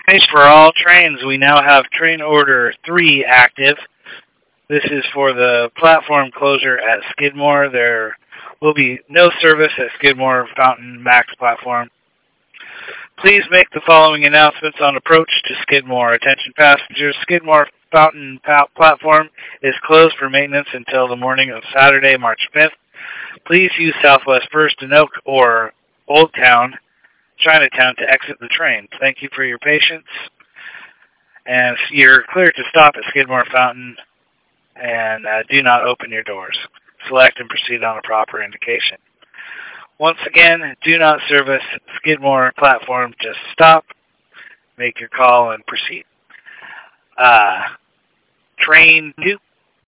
For all trains, we now have train order 3 active. This is for the platform closure at Skidmore. There will be no service at Skidmore Fountain Max platform. Please make the following announcements on approach to Skidmore. Attention passengers, Skidmore Fountain platform is closed for maintenance until the morning of Saturday, March 5th. Please use Southwest First and Oak or Old Town, Chinatown to exit the train. Thank you for your patience. And you're clear to stop at Skidmore Fountain and do not open your doors. Select and proceed on a proper indication. Once again, do not service Skidmore platform. Just stop, make your call, and proceed. Train 2